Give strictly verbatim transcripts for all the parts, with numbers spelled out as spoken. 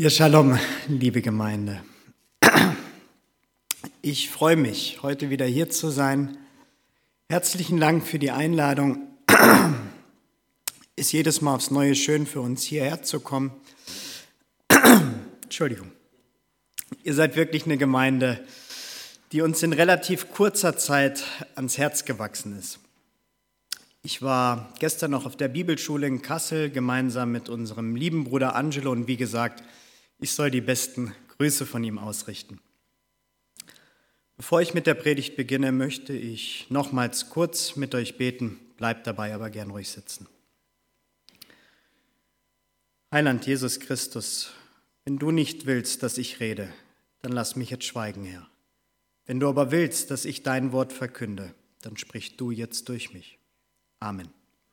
Ja, Shalom, liebe Gemeinde. Ich freue mich, heute wieder hier zu sein. Herzlichen Dank für die Einladung. Ist jedes Mal aufs Neue schön für uns, hierher zu kommen. Entschuldigung. Ihr seid wirklich eine Gemeinde, die uns in relativ kurzer Zeit ans Herz gewachsen ist. Ich war gestern noch auf der Bibelschule in Kassel gemeinsam mit unserem lieben Bruder Angelo und wie gesagt, ich soll die besten Grüße von ihm ausrichten. Bevor ich mit der Predigt beginne, möchte ich nochmals kurz mit euch beten. Bleibt dabei aber gern ruhig sitzen. Heiland Jesus Christus, wenn du nicht willst, dass ich rede, dann lass mich jetzt schweigen, Herr. Wenn du aber willst, dass ich dein Wort verkünde, dann sprich du jetzt durch mich. Amen.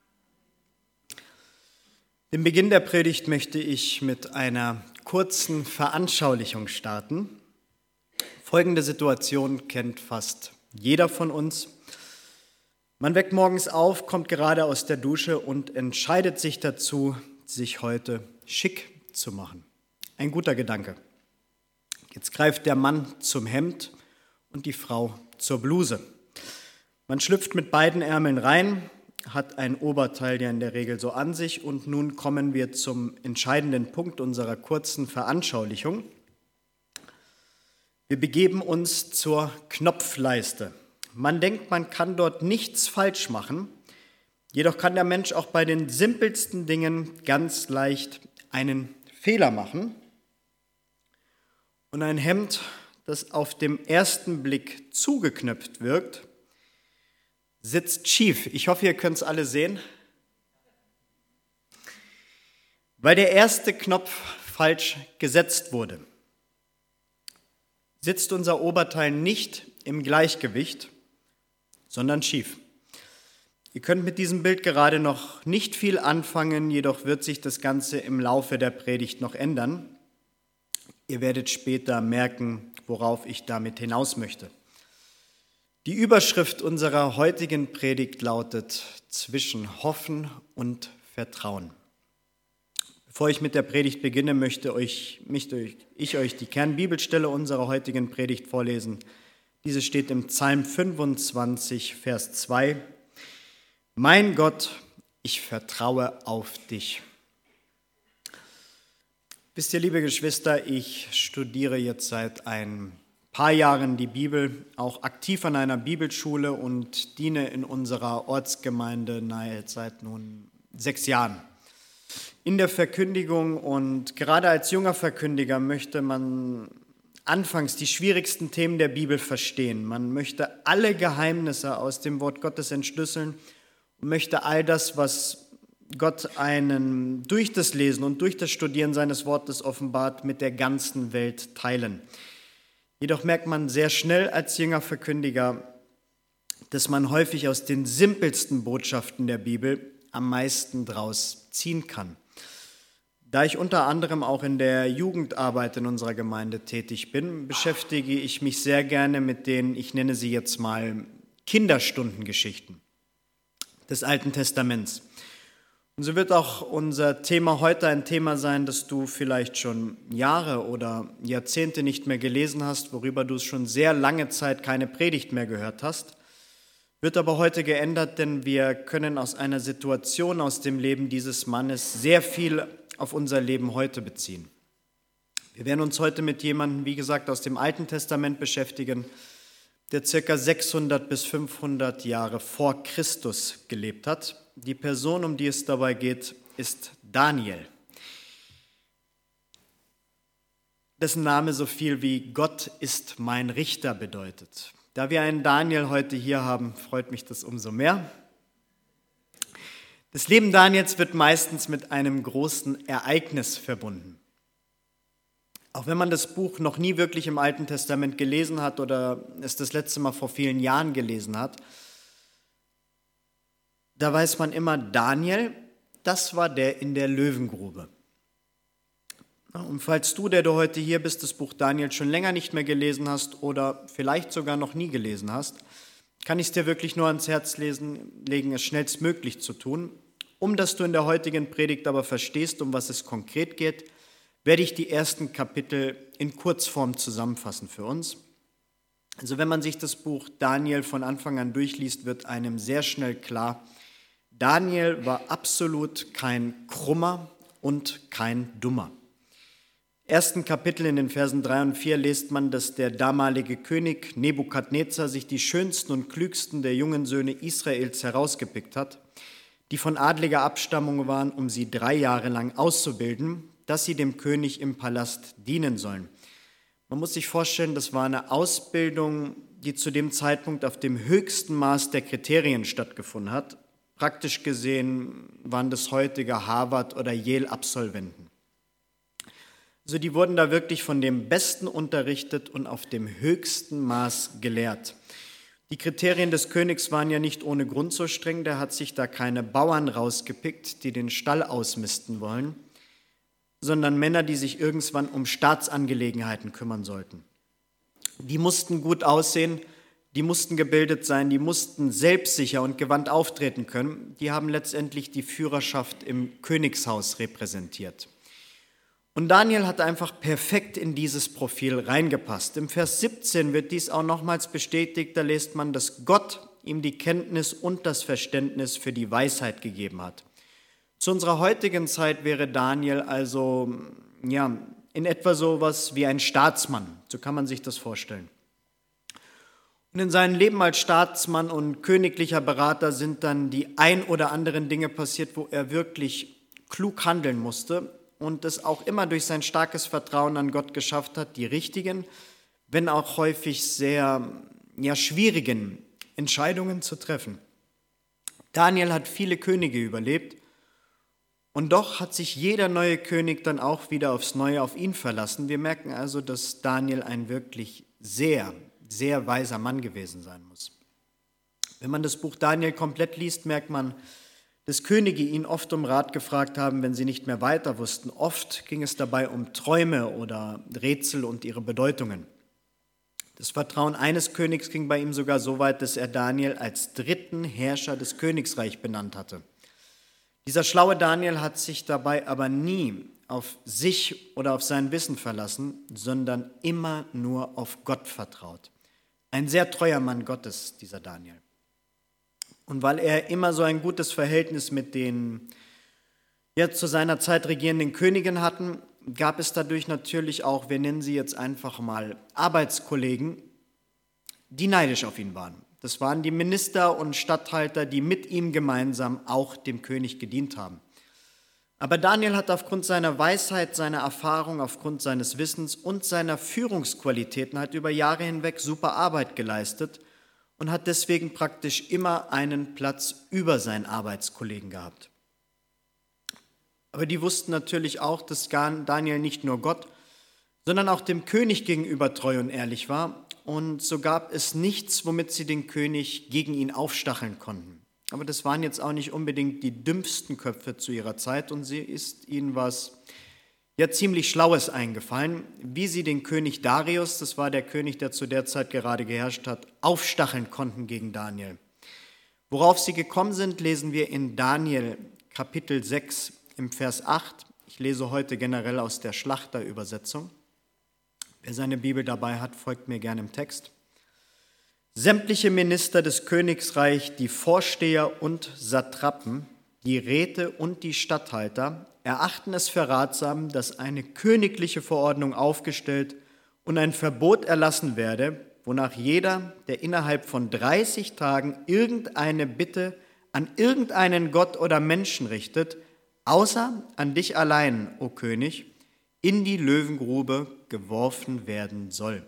Den Beginn der Predigt möchte ich mit einer kurzen Veranschaulichung starten. Folgende Situation kennt fast jeder von uns. Man weckt morgens auf, kommt gerade aus der Dusche und entscheidet sich dazu, sich heute schick zu machen. Ein guter Gedanke. Jetzt greift der Mann zum Hemd und die Frau zur Bluse. Man schlüpft mit beiden Ärmeln rein, hat ein Oberteil ja in der Regel so an sich und nun kommen wir zum entscheidenden Punkt unserer kurzen Veranschaulichung. Wir begeben uns zur Knopfleiste. Man denkt, man kann dort nichts falsch machen, jedoch kann der Mensch auch bei den simpelsten Dingen ganz leicht einen Fehler machen. Und ein Hemd, das auf dem ersten Blick zugeknöpft wirkt, sitzt schief. Ich hoffe, ihr könnt es alle sehen. Weil der erste Knopf falsch gesetzt wurde, sitzt unser Oberteil nicht im Gleichgewicht, sondern schief. Ihr könnt mit diesem Bild gerade noch nicht viel anfangen, jedoch wird sich das Ganze im Laufe der Predigt noch ändern. Ihr werdet später merken, worauf ich damit hinaus möchte. Die Überschrift unserer heutigen Predigt lautet Zwischen Hoffen und Vertrauen. Bevor ich mit der Predigt beginne, möchte, euch, möchte ich euch die Kernbibelstelle unserer heutigen Predigt vorlesen. Diese steht im Psalm fünfundzwanzig, Vers zwei. Mein Gott, ich vertraue auf dich. Wisst ihr, liebe Geschwister, ich studiere jetzt seit ein paar Jahren die Bibel, auch aktiv an einer Bibelschule und diene in unserer Ortsgemeinde nahe seit nun sechs Jahren in der Verkündigung. Und gerade als junger Verkündiger möchte man anfangs die schwierigsten Themen der Bibel verstehen. Man möchte alle Geheimnisse aus dem Wort Gottes entschlüsseln und möchte all das, was Gott einen durch das Lesen und durch das Studieren seines Wortes offenbart, mit der ganzen Welt teilen. Jedoch merkt man sehr schnell als junger Verkündiger, dass man häufig aus den simpelsten Botschaften der Bibel am meisten draus ziehen kann. Da ich unter anderem auch in der Jugendarbeit in unserer Gemeinde tätig bin, beschäftige ich mich sehr gerne mit den, ich nenne sie jetzt mal Kinderstundengeschichten des Alten Testaments. Und so wird auch unser Thema heute ein Thema sein, das du vielleicht schon Jahre oder Jahrzehnte nicht mehr gelesen hast, worüber du schon sehr lange Zeit keine Predigt mehr gehört hast. Wird aber heute geändert, denn wir können aus einer Situation aus dem Leben dieses Mannes sehr viel auf unser Leben heute beziehen. Wir werden uns heute mit jemandem, wie gesagt, aus dem Alten Testament beschäftigen, der ca. sechshundert bis fünfhundert Jahre vor Christus gelebt hat. Die Person, um die es dabei geht, ist Daniel, dessen Name so viel wie Gott ist mein Richter bedeutet. Da wir einen Daniel heute hier haben, freut mich das umso mehr. Das Leben Daniels wird meistens mit einem großen Ereignis verbunden. Auch wenn man das Buch noch nie wirklich im Alten Testament gelesen hat oder es das letzte Mal vor vielen Jahren gelesen hat, da weiß man immer, Daniel, das war der in der Löwengrube. Und falls du, der du heute hier bist, das Buch Daniel schon länger nicht mehr gelesen hast oder vielleicht sogar noch nie gelesen hast, kann ich es dir wirklich nur ans Herz lesen, legen, es schnellstmöglich zu tun, um dass du in der heutigen Predigt aber verstehst, um was es konkret geht, werde ich die ersten Kapitel in Kurzform zusammenfassen für uns. Also wenn man sich das Buch Daniel von Anfang an durchliest, wird einem sehr schnell klar, Daniel war absolut kein Krummer und kein Dummer. Im ersten Kapitel in den Versen drei und vier liest man, dass der damalige König Nebukadnezar sich die schönsten und klügsten der jungen Söhne Israels herausgepickt hat, die von adliger Abstammung waren, um sie drei Jahre lang auszubilden, dass sie dem König im Palast dienen sollen. Man muss sich vorstellen, das war eine Ausbildung, die zu dem Zeitpunkt auf dem höchsten Maß der Kriterien stattgefunden hat. Praktisch gesehen waren das heutige Harvard- oder Yale-Absolventen. Also die wurden da wirklich von dem Besten unterrichtet und auf dem höchsten Maß gelehrt. Die Kriterien des Königs waren ja nicht ohne Grund so streng, der hat sich da keine Bauern rausgepickt, die den Stall ausmisten wollen, sondern Männer, die sich irgendwann um Staatsangelegenheiten kümmern sollten. Die mussten gut aussehen, die mussten gebildet sein, die mussten selbstsicher und gewandt auftreten können. Die haben letztendlich die Führerschaft im Königshaus repräsentiert. Und Daniel hat einfach perfekt in dieses Profil reingepasst. Im Vers siebzehn wird dies auch nochmals bestätigt, da liest man, dass Gott ihm die Kenntnis und das Verständnis für die Weisheit gegeben hat. Zu unserer heutigen Zeit wäre Daniel also ja, in etwa so was wie ein Staatsmann, so kann man sich das vorstellen. Und in seinem Leben als Staatsmann und königlicher Berater sind dann die ein oder anderen Dinge passiert, wo er wirklich klug handeln musste und es auch immer durch sein starkes Vertrauen an Gott geschafft hat, die richtigen, wenn auch häufig sehr ja, schwierigen Entscheidungen zu treffen. Daniel hat viele Könige überlebt. Und doch hat sich jeder neue König dann auch wieder aufs Neue auf ihn verlassen. Wir merken also, dass Daniel ein wirklich sehr, sehr weiser Mann gewesen sein muss. Wenn man das Buch Daniel komplett liest, merkt man, dass Könige ihn oft um Rat gefragt haben, wenn sie nicht mehr weiter wussten. Oft ging es dabei um Träume oder Rätsel und ihre Bedeutungen. Das Vertrauen eines Königs ging bei ihm sogar so weit, dass er Daniel als dritten Herrscher des Königsreichs benannt hatte. Dieser schlaue Daniel hat sich dabei aber nie auf sich oder auf sein Wissen verlassen, sondern immer nur auf Gott vertraut. Ein sehr treuer Mann Gottes, dieser Daniel. Und weil er immer so ein gutes Verhältnis mit den jetzt zu seiner Zeit regierenden Königen hatten, gab es dadurch natürlich auch, wir nennen sie jetzt einfach mal Arbeitskollegen, die neidisch auf ihn waren. Das waren die Minister und Statthalter, die mit ihm gemeinsam auch dem König gedient haben. Aber Daniel hat aufgrund seiner Weisheit, seiner Erfahrung, aufgrund seines Wissens und seiner Führungsqualitäten halt über Jahre hinweg super Arbeit geleistet und hat deswegen praktisch immer einen Platz über seinen Arbeitskollegen gehabt. Aber die wussten natürlich auch, dass Daniel nicht nur Gott, sondern auch dem König gegenüber treu und ehrlich war. Und so gab es nichts, womit sie den König gegen ihn aufstacheln konnten. Aber das waren jetzt auch nicht unbedingt die dümmsten Köpfe zu ihrer Zeit und sie ist ihnen was ja ziemlich Schlaues eingefallen, wie sie den König Darius, das war der König, der zu der Zeit gerade geherrscht hat, aufstacheln konnten gegen Daniel. Worauf sie gekommen sind, lesen wir in Daniel Kapitel sechs im Vers acht. Ich lese heute generell aus der Schlachterübersetzung. Wer seine Bibel dabei hat, folgt mir gerne im Text. Sämtliche Minister des Königsreichs, die Vorsteher und Satrapen, die Räte und die Statthalter erachten es für ratsam, dass eine königliche Verordnung aufgestellt und ein Verbot erlassen werde, wonach jeder, der innerhalb von dreißig Tagen irgendeine Bitte an irgendeinen Gott oder Menschen richtet, außer an dich allein, o König, in die Löwengrube geworfen werden soll.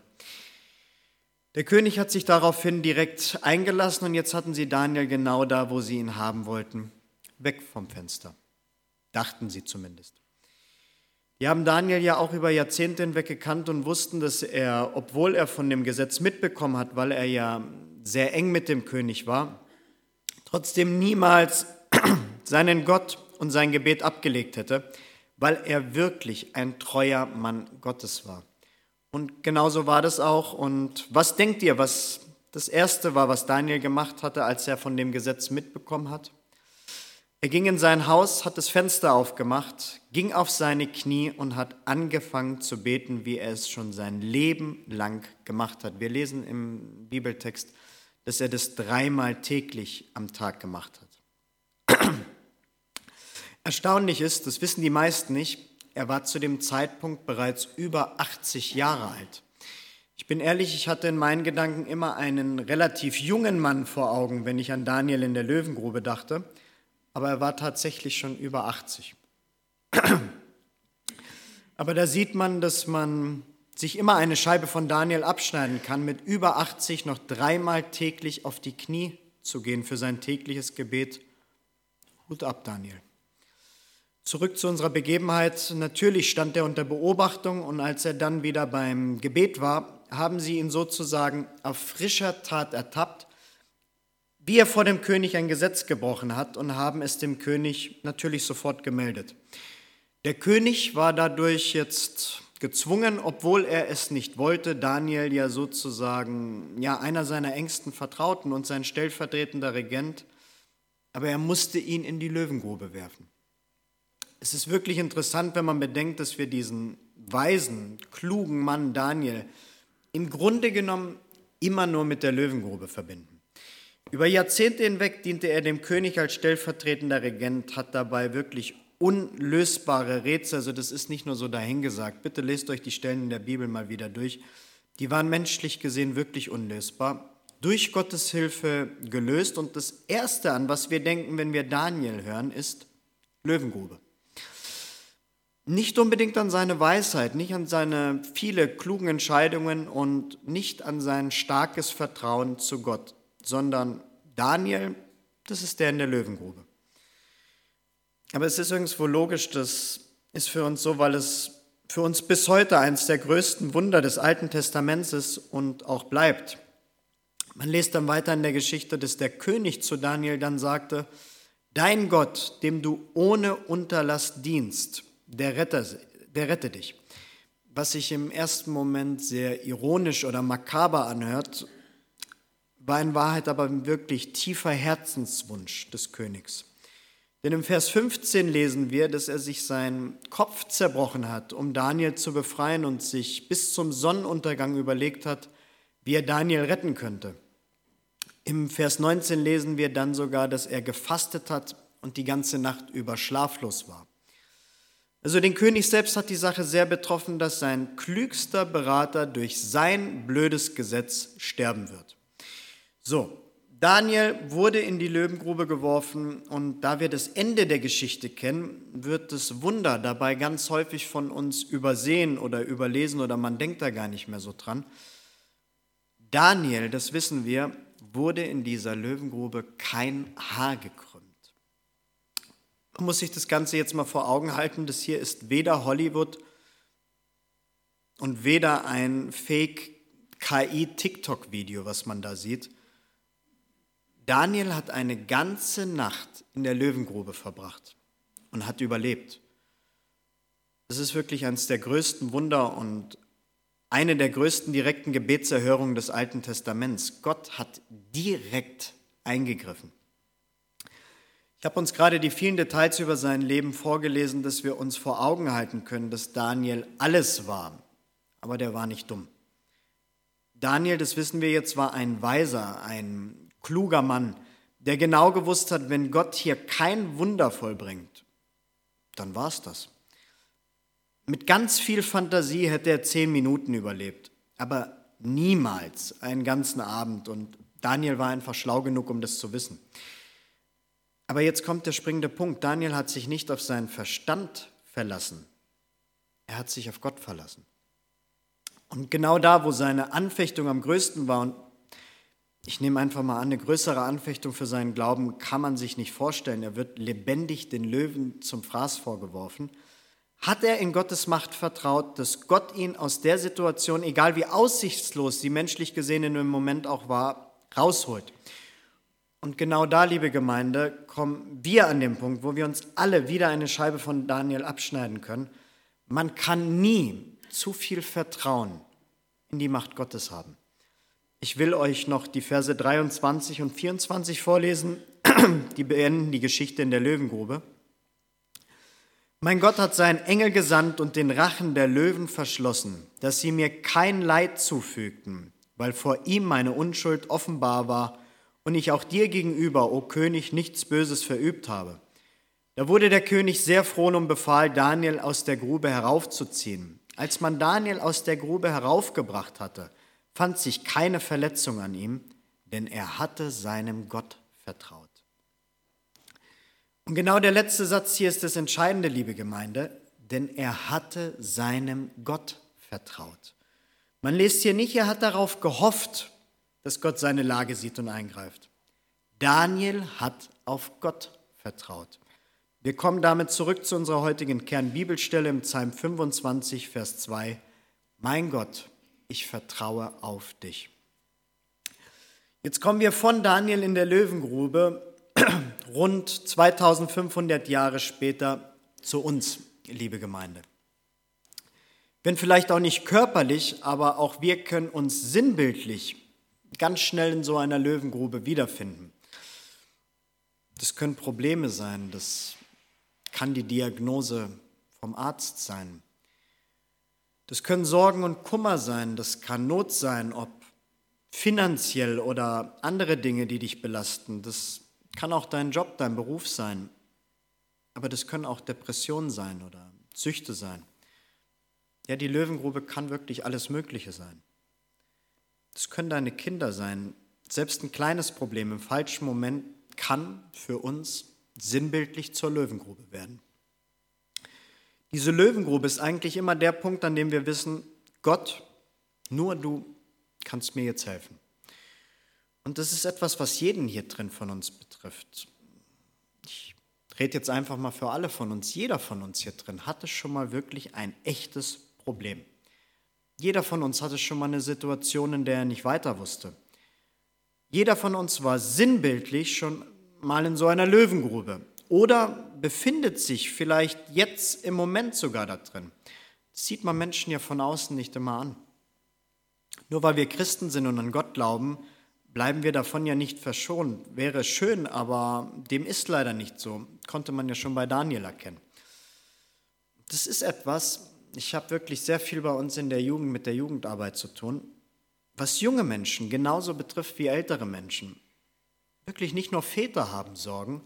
Der König hat sich daraufhin direkt eingelassen und jetzt hatten sie Daniel genau da, wo sie ihn haben wollten, weg vom Fenster. Dachten sie zumindest. Die haben Daniel ja auch über Jahrzehnte hinweg gekannt und wussten, dass er, obwohl er von dem Gesetz mitbekommen hat, weil er ja sehr eng mit dem König war, trotzdem niemals seinen Gott und sein Gebet abgelegt hätte, weil er wirklich ein treuer Mann Gottes war. Und genauso war das auch. Und was denkt ihr, was das Erste war, was Daniel gemacht hatte, als er von dem Gesetz mitbekommen hat? Er ging in sein Haus, hat das Fenster aufgemacht, ging auf seine Knie und hat angefangen zu beten, wie er es schon sein Leben lang gemacht hat. Wir lesen im Bibeltext, dass er das dreimal täglich am Tag gemacht hat. Erstaunlich ist, das wissen die meisten nicht, er war zu dem Zeitpunkt bereits über achtzig Jahre alt. Ich bin ehrlich, ich hatte in meinen Gedanken immer einen relativ jungen Mann vor Augen, wenn ich an Daniel in der Löwengrube dachte, aber er war tatsächlich schon über achtzig. Aber da sieht man, dass man sich immer eine Scheibe von Daniel abschneiden kann, mit über achtzig noch dreimal täglich auf die Knie zu gehen für sein tägliches Gebet. Hut ab, Daniel. Zurück zu unserer Begebenheit. Natürlich stand er unter Beobachtung und als er dann wieder beim Gebet war, haben sie ihn sozusagen auf frischer Tat ertappt, wie er vor dem König ein Gesetz gebrochen hat und haben es dem König natürlich sofort gemeldet. Der König war dadurch jetzt gezwungen, obwohl er es nicht wollte, Daniel ja sozusagen ja einer seiner engsten Vertrauten und sein stellvertretender Regent, aber er musste ihn in die Löwengrube werfen. Es ist wirklich interessant, wenn man bedenkt, dass wir diesen weisen, klugen Mann Daniel im Grunde genommen immer nur mit der Löwengrube verbinden. Über Jahrzehnte hinweg diente er dem König als stellvertretender Regent, hat dabei wirklich unlösbare Rätsel, also das ist nicht nur so dahingesagt, bitte lest euch die Stellen in der Bibel mal wieder durch, die waren menschlich gesehen wirklich unlösbar, durch Gottes Hilfe gelöst und das Erste, an was wir denken, wenn wir Daniel hören, ist Löwengrube. Nicht unbedingt an seine Weisheit, nicht an seine viele klugen Entscheidungen und nicht an sein starkes Vertrauen zu Gott, sondern Daniel, das ist der in der Löwengrube. Aber es ist irgendwo logisch, das ist für uns so, weil es für uns bis heute eines der größten Wunder des Alten Testaments ist und auch bleibt. Man liest dann weiter in der Geschichte, dass der König zu Daniel dann sagte, dein Gott, dem du ohne Unterlass dienst, der rette, der rette dich. Was sich im ersten Moment sehr ironisch oder makaber anhört, war in Wahrheit aber ein wirklich tiefer Herzenswunsch des Königs. Denn im Vers fünfzehn lesen wir, dass er sich seinen Kopf zerbrochen hat, um Daniel zu befreien und sich bis zum Sonnenuntergang überlegt hat, wie er Daniel retten könnte. Im Vers neunzehn lesen wir dann sogar, dass er gefastet hat und die ganze Nacht über schlaflos war. Also den König selbst hat die Sache sehr betroffen, dass sein klügster Berater durch sein blödes Gesetz sterben wird. So, Daniel wurde in die Löwengrube geworfen und da wir das Ende der Geschichte kennen, wird das Wunder dabei ganz häufig von uns übersehen oder überlesen oder man denkt da gar nicht mehr so dran. Daniel, das wissen wir, wurde in dieser Löwengrube kein Haar gekrümmt. Man muss sich das Ganze jetzt mal vor Augen halten, das hier ist weder Hollywood und weder ein Fake-K I-TikTok-Video, was man da sieht. Daniel hat eine ganze Nacht in der Löwengrube verbracht und hat überlebt. Das ist wirklich eines der größten Wunder und eine der größten direkten Gebetserhörungen des Alten Testaments. Gott hat direkt eingegriffen. Ich habe uns gerade die vielen Details über sein Leben vorgelesen, dass wir uns vor Augen halten können, dass Daniel alles war, aber der war nicht dumm. Daniel, das wissen wir jetzt, war ein Weiser, ein kluger Mann, der genau gewusst hat, wenn Gott hier kein Wunder vollbringt, dann war es das. Mit ganz viel Fantasie hätte er zehn Minuten überlebt, aber niemals einen ganzen Abend. Und Daniel war einfach schlau genug, um das zu wissen. Aber jetzt kommt der springende Punkt. Daniel hat sich nicht auf seinen Verstand verlassen. Er hat sich auf Gott verlassen. Und genau da, wo seine Anfechtung am größten war, und ich nehme einfach mal an, eine größere Anfechtung für seinen Glauben kann man sich nicht vorstellen. Er wird lebendig den Löwen zum Fraß vorgeworfen. Hat er in Gottes Macht vertraut, dass Gott ihn aus der Situation, egal wie aussichtslos sie menschlich gesehen in dem Moment auch war, rausholt. Und genau da, liebe Gemeinde, kommen wir an den Punkt, wo wir uns alle wieder eine Scheibe von Daniel abschneiden können. Man kann nie zu viel Vertrauen in die Macht Gottes haben. Ich will euch noch die Verse dreiundzwanzig und vierundzwanzig vorlesen die beenden die Geschichte in der Löwengrube. Mein Gott hat seinen Engel gesandt und den Rachen der Löwen verschlossen, dass sie mir kein Leid zufügten, weil vor ihm meine Unschuld offenbar war und ich auch dir gegenüber, o König, nichts Böses verübt habe. Da wurde der König sehr froh und befahl, Daniel aus der Grube heraufzuziehen. Als man Daniel aus der Grube heraufgebracht hatte, fand sich keine Verletzung an ihm, denn er hatte seinem Gott vertraut. Und genau der letzte Satz hier ist das Entscheidende, liebe Gemeinde, denn er hatte seinem Gott vertraut. Man liest hier nicht, er hat darauf gehofft, dass Gott seine Lage sieht und eingreift. Daniel hat auf Gott vertraut. Wir kommen damit zurück zu unserer heutigen Kernbibelstelle im Psalm fünfundzwanzig, Vers zwei. Mein Gott, ich vertraue auf dich. Jetzt kommen wir von Daniel in der Löwengrube rund zweitausendfünfhundert Jahre später zu uns, liebe Gemeinde. Wenn vielleicht auch nicht körperlich, aber auch wir können uns sinnbildlich ganz schnell in so einer Löwengrube wiederfinden. Das können Probleme sein, das kann die Diagnose vom Arzt sein. Das können Sorgen und Kummer sein, das kann Not sein, ob finanziell oder andere Dinge, die dich belasten. Das kann auch dein Job, dein Beruf sein, aber das können auch Depressionen sein oder Süchte sein. Ja, die Löwengrube kann wirklich alles Mögliche sein. Das können deine Kinder sein. Selbst ein kleines Problem im falschen Moment kann für uns sinnbildlich zur Löwengrube werden. Diese Löwengrube ist eigentlich immer der Punkt, an dem wir wissen, Gott, nur du kannst mir jetzt helfen. Und das ist etwas, was jeden hier drin von uns betrifft. Ich rede jetzt einfach mal für alle von uns. Jeder von uns hier drin hatte schon mal wirklich ein echtes Problem. Jeder von uns hatte schon mal eine Situation, in der er nicht weiter wusste. Jeder von uns war sinnbildlich schon mal in so einer Löwengrube oder befindet sich vielleicht jetzt im Moment sogar da drin. Das sieht man Menschen ja von außen nicht immer an. Nur weil wir Christen sind und an Gott glauben, bleiben wir davon ja nicht verschont. Wäre schön, aber dem ist leider nicht so. Konnte man ja schon bei Daniel erkennen. Das ist etwas, ich habe wirklich sehr viel bei uns in der Jugend mit der Jugendarbeit zu tun, was junge Menschen genauso betrifft wie ältere Menschen. Wirklich nicht nur Väter haben Sorgen,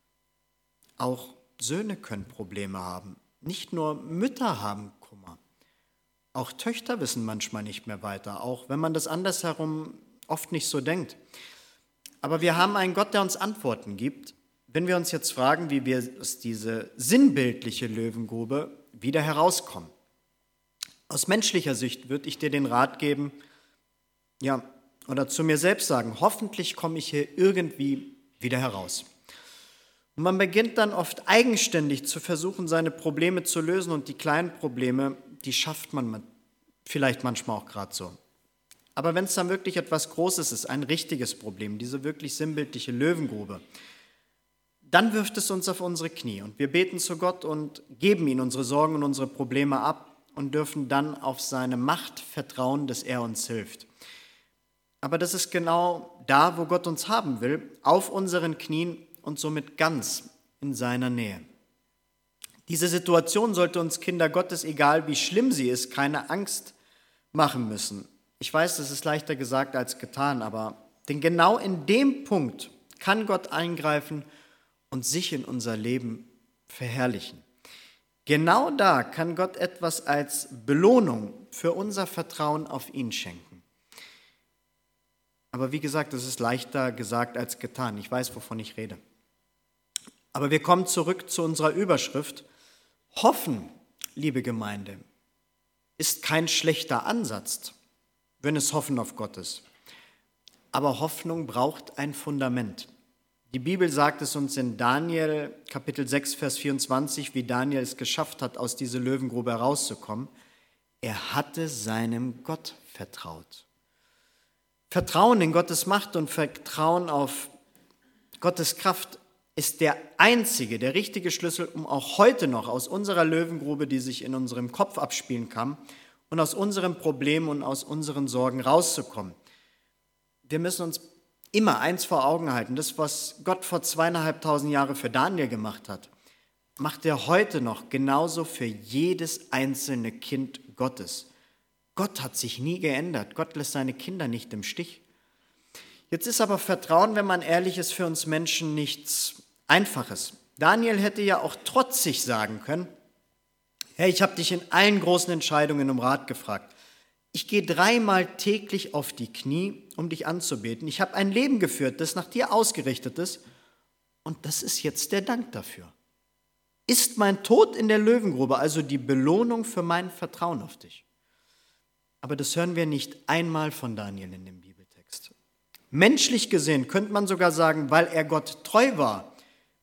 auch Söhne können Probleme haben. Nicht nur Mütter haben Kummer. Auch Töchter wissen manchmal nicht mehr weiter, auch wenn man das andersherum oft nicht so denkt. Aber wir haben einen Gott, der uns Antworten gibt, wenn wir uns jetzt fragen, wie wir aus dieser sinnbildliche Löwengrube wieder herauskommen. Aus menschlicher Sicht würde ich dir den Rat geben, ja, oder zu mir selbst sagen, hoffentlich komme ich hier irgendwie wieder heraus. Und man beginnt dann oft eigenständig zu versuchen, seine Probleme zu lösen und die kleinen Probleme, die schafft man vielleicht manchmal auch gerade so. Aber wenn es dann wirklich etwas Großes ist, ein richtiges Problem, diese wirklich sinnbildliche Löwengrube, dann wirft es uns auf unsere Knie und wir beten zu Gott und geben ihm unsere Sorgen und unsere Probleme ab und dürfen dann auf seine Macht vertrauen, dass er uns hilft. Aber das ist genau da, wo Gott uns haben will, auf unseren Knien und somit ganz in seiner Nähe. Diese Situation sollte uns Kinder Gottes, egal wie schlimm sie ist, keine Angst machen müssen. Ich weiß, das ist leichter gesagt als getan, aber denn genau in dem Punkt kann Gott eingreifen und sich in unser Leben verherrlichen. Genau da kann Gott etwas als Belohnung für unser Vertrauen auf ihn schenken. Aber wie gesagt, es ist leichter gesagt als getan. Ich weiß, wovon ich rede. Aber wir kommen zurück zu unserer Überschrift. Hoffen, liebe Gemeinde, ist kein schlechter Ansatz, wenn es Hoffen auf Gott ist. Aber Hoffnung braucht ein Fundament. Die Bibel sagt es uns in Daniel Kapitel sechs, Vers vierundzwanzig, wie Daniel es geschafft hat, aus dieser Löwengrube herauszukommen. Er hatte seinem Gott vertraut. Vertrauen in Gottes Macht und Vertrauen auf Gottes Kraft ist der einzige, der richtige Schlüssel, um auch heute noch aus unserer Löwengrube, die sich in unserem Kopf abspielen kann, und aus unseren Problemen und aus unseren Sorgen rauszukommen. Wir müssen uns immer eins vor Augen halten, das, was Gott vor zweieinhalbtausend Jahren für Daniel gemacht hat, macht er heute noch genauso für jedes einzelne Kind Gottes. Gott hat sich nie geändert. Gott lässt seine Kinder nicht im Stich. Jetzt ist aber Vertrauen, wenn man ehrlich ist, für uns Menschen nichts Einfaches. Daniel hätte ja auch trotzig sagen können, hey, ich habe dich in allen großen Entscheidungen um Rat gefragt. Ich gehe dreimal täglich auf die Knie, um dich anzubeten. Ich habe ein Leben geführt, das nach dir ausgerichtet ist. Und das ist jetzt der Dank dafür. Ist mein Tod in der Löwengrube also die Belohnung für mein Vertrauen auf dich? Aber das hören wir nicht einmal von Daniel in dem Bibeltext. Menschlich gesehen könnte man sogar sagen, weil er Gott treu war,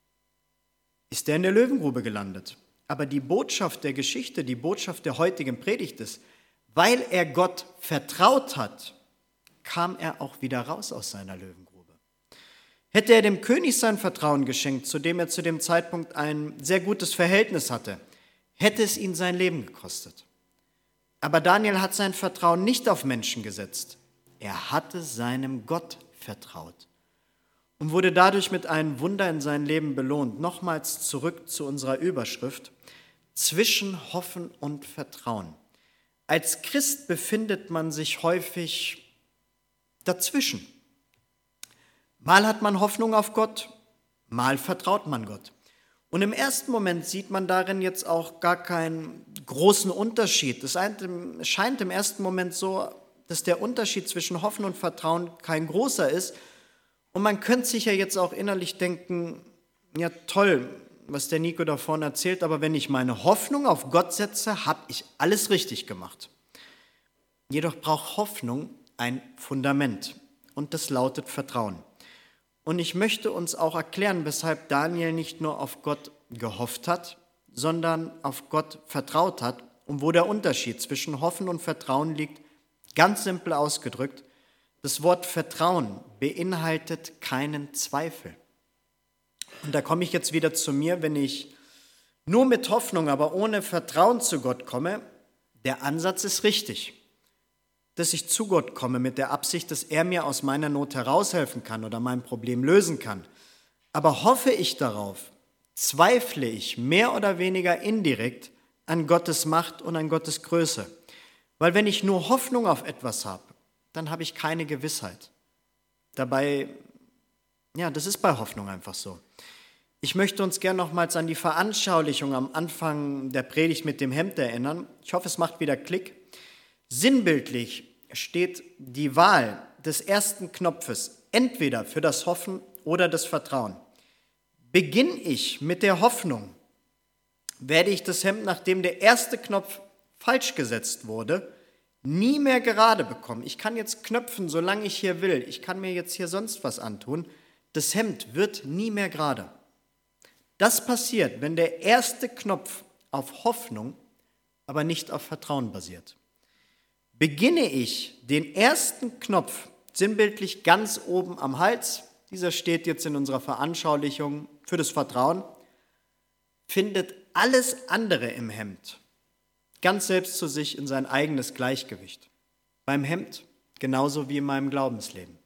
ist er in der Löwengrube gelandet. Aber die Botschaft der Geschichte, die Botschaft der heutigen Predigt ist, weil er Gott vertraut hat, kam er auch wieder raus aus seiner Löwengrube. Hätte er dem König sein Vertrauen geschenkt, zu dem er zu dem Zeitpunkt ein sehr gutes Verhältnis hatte, hätte es ihn sein Leben gekostet. Aber Daniel hat sein Vertrauen nicht auf Menschen gesetzt. Er hatte seinem Gott vertraut und wurde dadurch mit einem Wunder in sein Leben belohnt. Nochmals zurück zu unserer Überschrift: Zwischen Hoffen und Vertrauen. Als Christ befindet man sich häufig dazwischen. Mal hat man Hoffnung auf Gott, mal vertraut man Gott. Und im ersten Moment sieht man darin jetzt auch gar keinen großen Unterschied. Es scheint im ersten Moment so, dass der Unterschied zwischen Hoffen und Vertrauen kein großer ist. Und man könnte sich ja jetzt auch innerlich denken, ja toll, was der Nico da vorne erzählt, aber wenn ich meine Hoffnung auf Gott setze, habe ich alles richtig gemacht. Jedoch braucht Hoffnung ein Fundament und das lautet Vertrauen. Und ich möchte uns auch erklären, weshalb Daniel nicht nur auf Gott gehofft hat, sondern auf Gott vertraut hat und wo der Unterschied zwischen Hoffen und Vertrauen liegt. Ganz simpel ausgedrückt, das Wort Vertrauen beinhaltet keinen Zweifel. Und da komme ich jetzt wieder zu mir, wenn ich nur mit Hoffnung, aber ohne Vertrauen zu Gott komme, der Ansatz ist richtig. Dass ich zu Gott komme mit der Absicht, dass er mir aus meiner Not heraushelfen kann oder mein Problem lösen kann. Aber hoffe ich darauf, zweifle ich mehr oder weniger indirekt an Gottes Macht und an Gottes Größe. Weil wenn ich nur Hoffnung auf etwas habe, dann habe ich keine Gewissheit. Dabei, ja, das ist bei Hoffnung einfach so. Ich möchte uns gerne nochmals an die Veranschaulichung am Anfang der Predigt mit dem Hemd erinnern. Ich hoffe, es macht wieder Klick. Sinnbildlich steht die Wahl des ersten Knopfes entweder für das Hoffen oder das Vertrauen. Beginne ich mit der Hoffnung, werde ich das Hemd, nachdem der erste Knopf falsch gesetzt wurde, nie mehr gerade bekommen. Ich kann jetzt knöpfen, solange ich hier will. Ich kann mir jetzt hier sonst was antun. Das Hemd wird nie mehr gerade. Das passiert, wenn der erste Knopf auf Hoffnung, aber nicht auf Vertrauen basiert. Beginne ich den ersten Knopf sinnbildlich ganz oben am Hals, dieser steht jetzt in unserer Veranschaulichung für das Vertrauen, findet alles andere im Hemd ganz selbst zu sich in sein eigenes Gleichgewicht. Beim Hemd genauso wie in meinem Glaubensleben.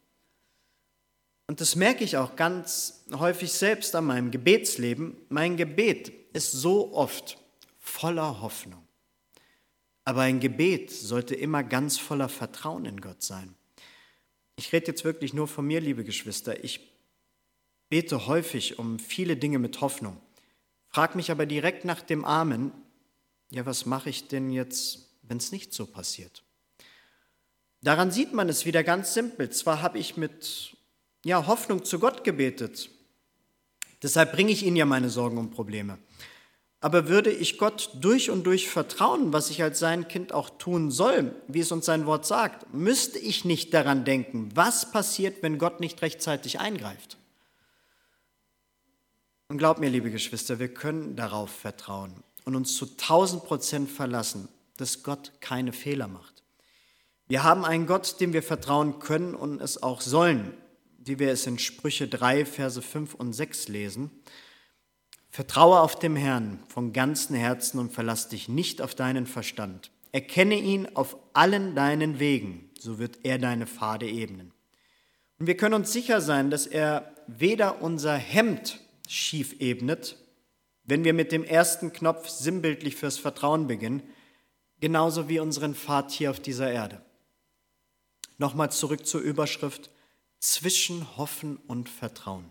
Und das merke ich auch ganz häufig selbst an meinem Gebetsleben. Mein Gebet ist so oft voller Hoffnung. Aber ein Gebet sollte immer ganz voller Vertrauen in Gott sein. Ich rede jetzt wirklich nur von mir, liebe Geschwister. Ich bete häufig um viele Dinge mit Hoffnung, frage mich aber direkt nach dem Amen, ja, was mache ich denn jetzt, wenn es nicht so passiert? Daran sieht man es wieder ganz simpel. Zwar habe ich mit ja, Hoffnung zu Gott gebetet, deshalb bringe ich ihm ja meine Sorgen und Probleme. Aber würde ich Gott durch und durch vertrauen, was ich als sein Kind auch tun soll, wie es uns sein Wort sagt, müsste ich nicht daran denken, was passiert, wenn Gott nicht rechtzeitig eingreift. Und glaubt mir, liebe Geschwister, wir können darauf vertrauen und uns zu tausend Prozent verlassen, dass Gott keine Fehler macht. Wir haben einen Gott, dem wir vertrauen können und es auch sollen, wie wir es in Sprüche drei, Verse fünf und sechs lesen. Vertraue auf den Herrn von ganzem Herzen und verlass dich nicht auf deinen Verstand. Erkenne ihn auf allen deinen Wegen, so wird er deine Pfade ebnen. Und wir können uns sicher sein, dass er weder unser Hemd schief ebnet, wenn wir mit dem ersten Knopf sinnbildlich fürs Vertrauen beginnen, genauso wie unseren Pfad hier auf dieser Erde. Nochmal zurück zur Überschrift: Zwischen Hoffen und Vertrauen.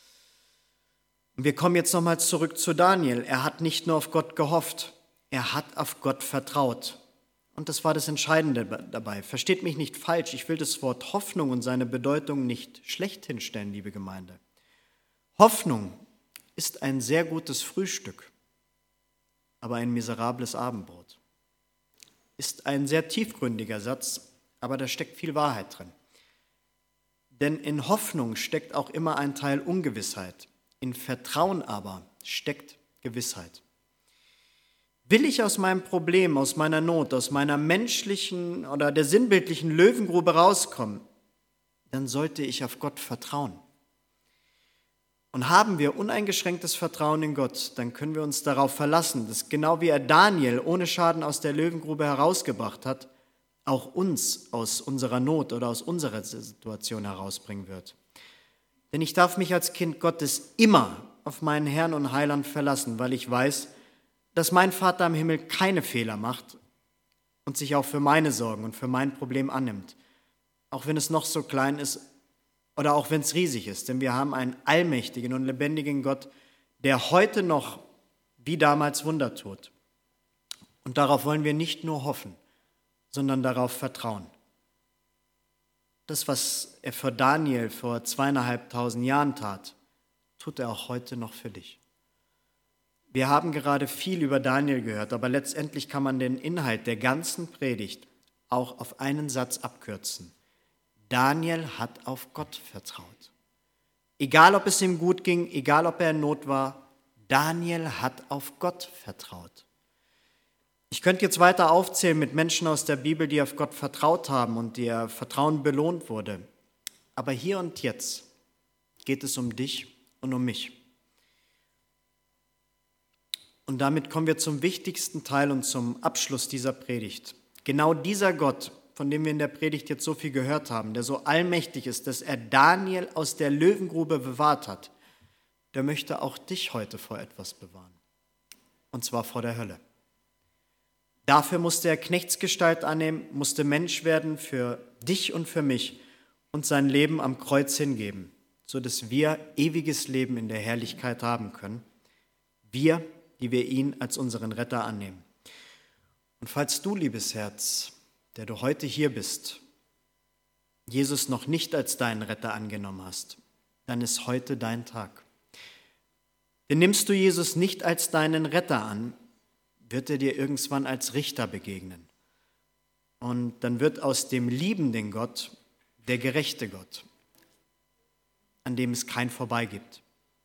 Und wir kommen jetzt nochmal zurück zu Daniel. Er hat nicht nur auf Gott gehofft, er hat auf Gott vertraut. Und das war das Entscheidende dabei. Versteht mich nicht falsch, ich will das Wort Hoffnung und seine Bedeutung nicht schlecht hinstellen, liebe Gemeinde. Hoffnung ist ein sehr gutes Frühstück, aber ein miserables Abendbrot. Ist ein sehr tiefgründiger Satz, aber da steckt viel Wahrheit drin. Denn in Hoffnung steckt auch immer ein Teil Ungewissheit. In Vertrauen aber steckt Gewissheit. Will ich aus meinem Problem, aus meiner Not, aus meiner menschlichen oder der sinnbildlichen Löwengrube rauskommen, dann sollte ich auf Gott vertrauen. Und haben wir uneingeschränktes Vertrauen in Gott, dann können wir uns darauf verlassen, dass genau wie er Daniel ohne Schaden aus der Löwengrube herausgebracht hat, auch uns aus unserer Not oder aus unserer Situation herausbringen wird. Denn ich darf mich als Kind Gottes immer auf meinen Herrn und Heiland verlassen, weil ich weiß, dass mein Vater im Himmel keine Fehler macht und sich auch für meine Sorgen und für mein Problem annimmt, auch wenn es noch so klein ist oder auch wenn es riesig ist. Denn wir haben einen allmächtigen und lebendigen Gott, der heute noch wie damals Wunder tut. Und darauf wollen wir nicht nur hoffen, sondern darauf vertrauen. Das, was er für Daniel vor zweieinhalbtausend Jahren tat, tut er auch heute noch für dich. Wir haben gerade viel über Daniel gehört, aber letztendlich kann man den Inhalt der ganzen Predigt auch auf einen Satz abkürzen. Daniel hat auf Gott vertraut. Egal, ob es ihm gut ging, egal, ob er in Not war, Daniel hat auf Gott vertraut. Ich könnte jetzt weiter aufzählen mit Menschen aus der Bibel, die auf Gott vertraut haben und ihr Vertrauen belohnt wurde. Aber hier und jetzt geht es um dich und um mich. Und damit kommen wir zum wichtigsten Teil und zum Abschluss dieser Predigt. Genau dieser Gott, von dem wir in der Predigt jetzt so viel gehört haben, der so allmächtig ist, dass er Daniel aus der Löwengrube bewahrt hat, der möchte auch dich heute vor etwas bewahren. Und zwar vor der Hölle. Dafür musste er Knechtsgestalt annehmen, musste Mensch werden für dich und für mich und sein Leben am Kreuz hingeben, sodass wir ewiges Leben in der Herrlichkeit haben können. Wir, die wir ihn als unseren Retter annehmen. Und falls du, liebes Herz, der du heute hier bist, Jesus noch nicht als deinen Retter angenommen hast, dann ist heute dein Tag. Denn nimmst du Jesus nicht als deinen Retter an, wird er dir irgendwann als Richter begegnen. Und dann wird aus dem liebenden Gott der gerechte Gott, an dem es kein Vorbei gibt.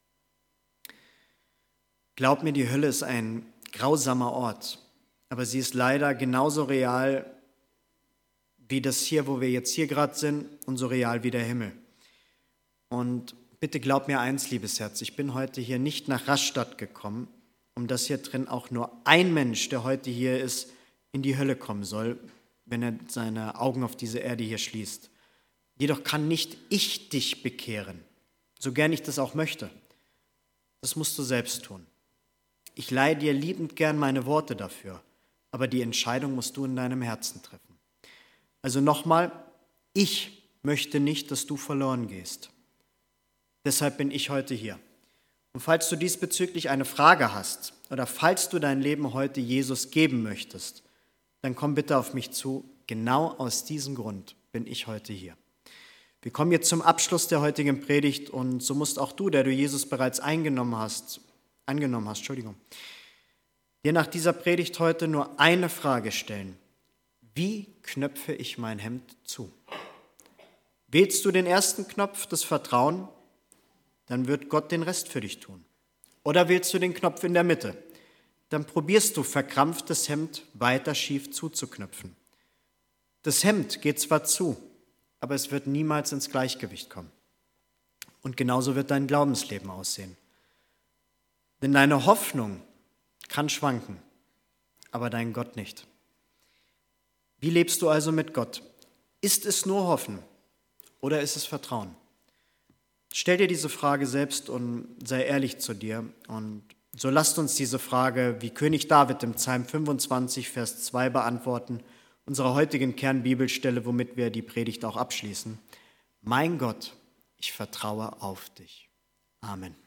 Glaub mir, die Hölle ist ein grausamer Ort, aber sie ist leider genauso real wie das hier, wo wir jetzt hier gerade sind, und so real wie der Himmel. Und bitte glaub mir eins, liebes Herz, ich bin heute hier nicht nach Rastatt gekommen, um dass hier drin auch nur ein Mensch, der heute hier ist, in die Hölle kommen soll, wenn er seine Augen auf diese Erde hier schließt. Jedoch kann nicht ich dich bekehren, so gern ich das auch möchte. Das musst du selbst tun. Ich leihe dir liebend gern meine Worte dafür, aber die Entscheidung musst du in deinem Herzen treffen. Also nochmal, ich möchte nicht, dass du verloren gehst. Deshalb bin ich heute hier. Und falls du diesbezüglich eine Frage hast oder falls du dein Leben heute Jesus geben möchtest, dann komm bitte auf mich zu. Genau aus diesem Grund bin ich heute hier. Wir kommen jetzt zum Abschluss der heutigen Predigt und so musst auch du, der du Jesus bereits eingenommen hast, angenommen hast, Entschuldigung, dir nach dieser Predigt heute nur eine Frage stellen. Wie knöpfe ich mein Hemd zu? Wählst du den ersten Knopf, das Vertrauen, dann wird Gott den Rest für dich tun. Oder wählst du den Knopf in der Mitte, dann probierst du verkrampft das Hemd weiter schief zuzuknöpfen. Das Hemd geht zwar zu, aber es wird niemals ins Gleichgewicht kommen. Und genauso wird dein Glaubensleben aussehen. Denn deine Hoffnung kann schwanken, aber dein Gott nicht. Wie lebst du also mit Gott? Ist es nur Hoffen oder ist es Vertrauen? Stell dir diese Frage selbst und sei ehrlich zu dir. Und so lasst uns diese Frage wie König David im Psalm fünfundzwanzig, Vers zwei beantworten, unserer heutigen Kernbibelstelle, womit wir die Predigt auch abschließen. Mein Gott, ich vertraue auf dich. Amen.